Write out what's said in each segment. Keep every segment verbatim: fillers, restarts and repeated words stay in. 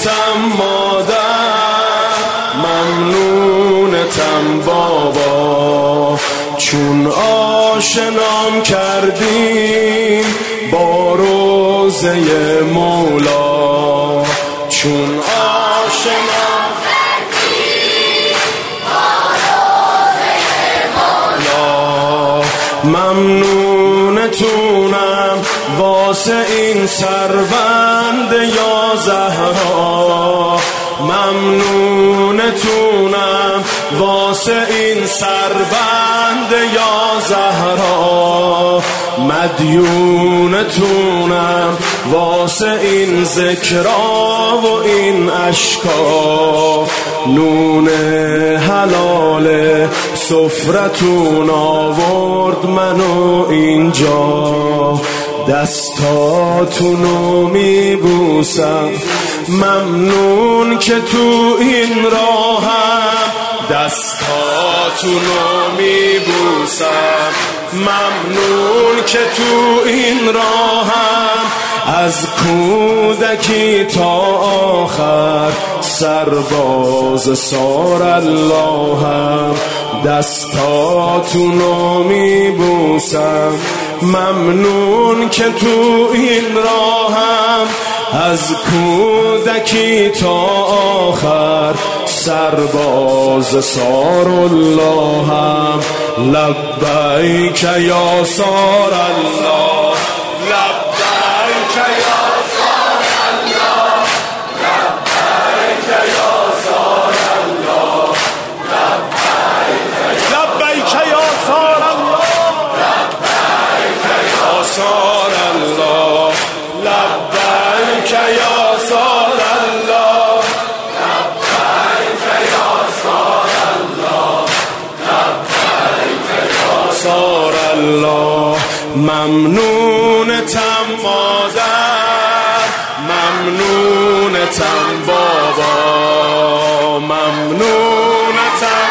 ممنونتم مادر، ممنونتم بابا، چون آشنام کردیم با روضه مولا، چون آشنام کردیم با روضه مولا. ممنونتونم واسه این سربند یا زهرا، ممنونتونم واسه این سربند یا زهرا، مدیونتونم واسه این ذکرا و این اشکا، نون حلال سفرتون آورد منو اینجا، دستاتونو میبوسم ممنون که تو این راهم، دستاتونو میبوسم ممنون که تو این راهم، از کودکی تا آخر سرباز سار اللهم، دستاتونو میبوسم ممنون که تو این راهم، از کودکی تا آخر سرباز سار اللهم. لبیک یا سار الله، لبیک یا سار الله، لبیک یا سار الله، لبیک یا سار الله، لبیک یا سار الله، لبیک یا سار الله، لبیک یا سار الله، لبیک یا سار الله. ممنونتم مادر، ممنونتم بابا، ممنونتم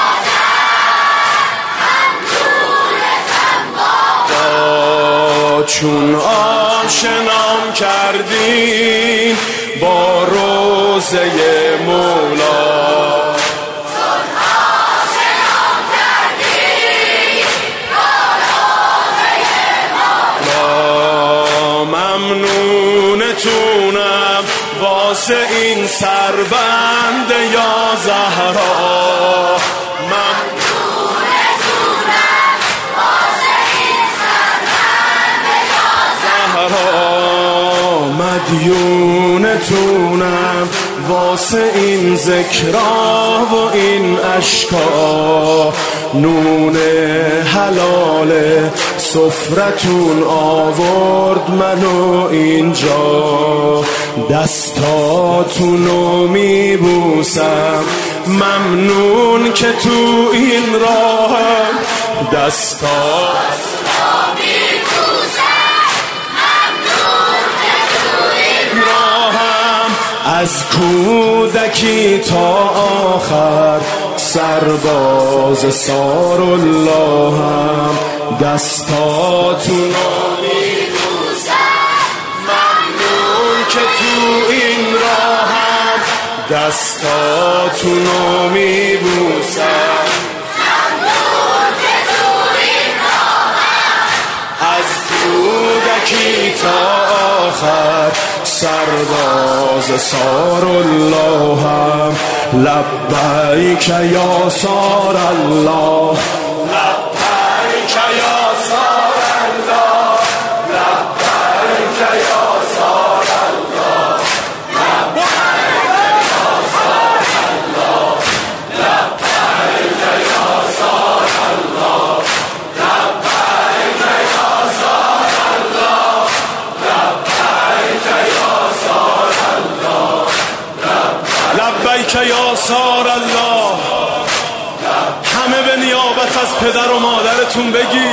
چون آشنام کردین با روضه مولا، چون آشنام کردین با روضه مولا. ممنونتونم واسه این سربند یا زهرا، مدیونتونم واسه این ذکرا و این اشکا، نون حلال سفرتون آورد منو اینجا، دستاتونو میبوسم ممنون که تو این راهم، دستات از کودکی تا آخر سرباز سار اللهم، دستاتونو میبوسم ممنون که تو این راهم، دستاتونو میبوسم ممنون که تو این راهم، از کودکی تا آخر سرباز سار اللهم. لبیک یا سار الله، لبیک یا سار الله، لبیک یا سار الله، لبیک یا سار الله، لبیک یا سار الله، لبیک یا سار الله، لبیک یا سار الله، لبیک یا سار الله. همه به نیابت از پدر و مادرتون بگید لبیک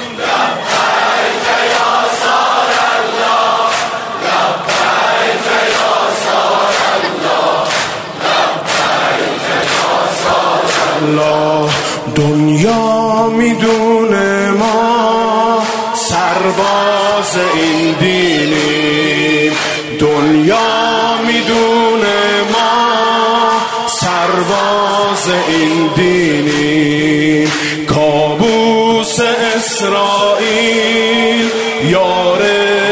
یا سار الله، لبیک یا سار الله، لبیک یا سار الله. دنیا میدونه ما سرباز این دینیم، دنیا میدونه میدونه ما سرباز این دینیم، کابوس اسرائیل یار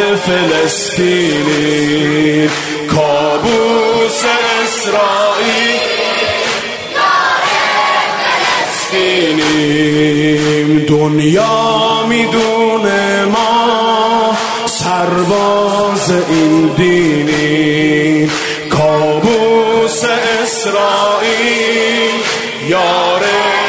فلسطینیم، کابوس اسرائیل یار فلسطینیم. دنیا میدونه ما سرباز این دینیم، کابوس اسرائیل یار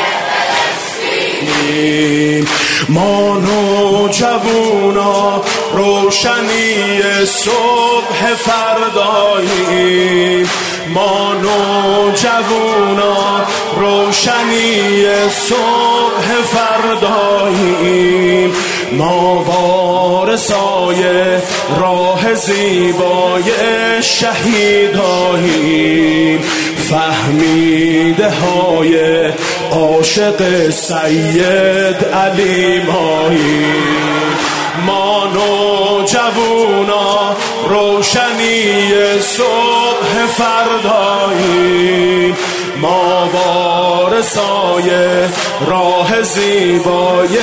فلسطینیم. ما نوجوانا روشنی صبح فرداییم، ما نوجوانا روشنی صبح فرداییم. ما وارثای راه زیبای شهیداییم، فهمیده های عاشق سید علی ماییم. ما نوجوانا روشنی صبح فرداییم، ما وارثای راه زیبای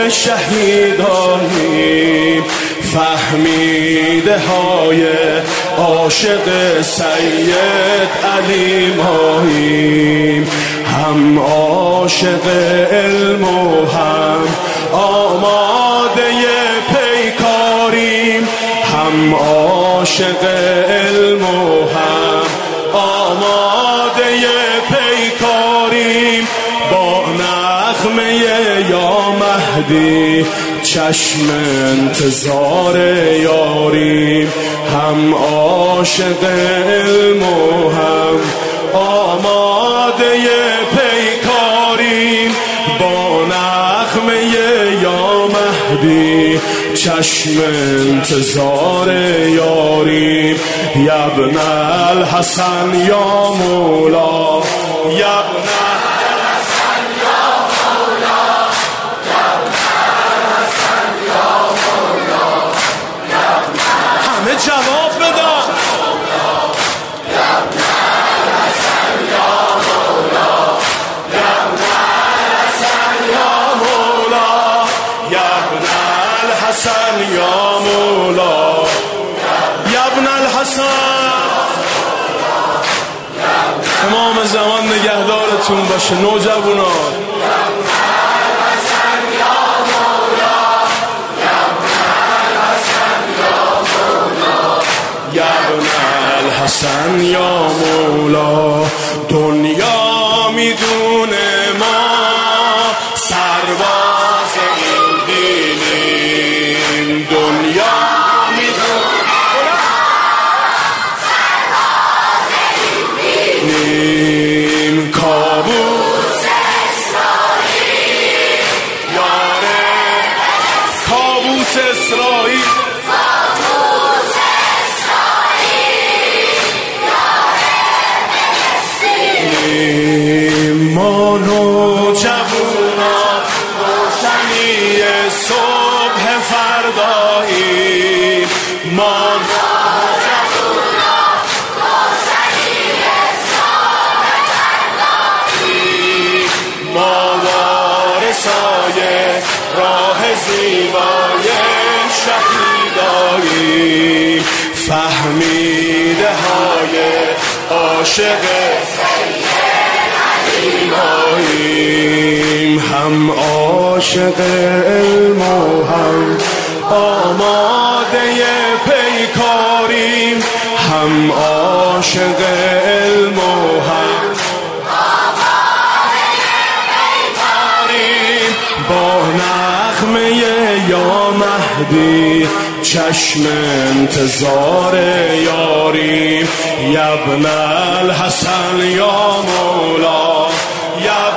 شهیداییم، فهمیده های عاشق سید علی ماییم. هم عاشق علم و هم آماده پیکاریم، هم عاشق علم و هم آماده پیکاریم. با نغمه یا مهدی چشم انتظار یاریم، هم عاشق علم و هم آماده پیکاریم. با نغمه یا مهدی چشم انتظار یاریم. یبن الحسن یا مولا، یبن الحسن یا مولا، یبن الحسن یا مولا، همه جواب بدن. یبن الحسن یا مولا، یبن الحسن یا مولا، یبن الحسن یا مولا، یبن الحسن. امام زمان نگهدارتون باشه نوجوانان. یبن الحسن یا مولا. دنیا میدونه ما سرباز این دینیم، دنیا کابوس اسرائیل یار کابوس اسرائیل، کابوس اسرائیل یار فلسطین. ما نوجوانا روشنی صبح فرداییم، ما راه زیبای شهیداییم، فهمیده های عاشق سید علی ماییم. هم عاشق علم و هم آماده پیکاریم، هم عاشق علم و هم با نغمه یا مهدی چشم انتظار یاریم. یبن الحسن یا مولا، یبن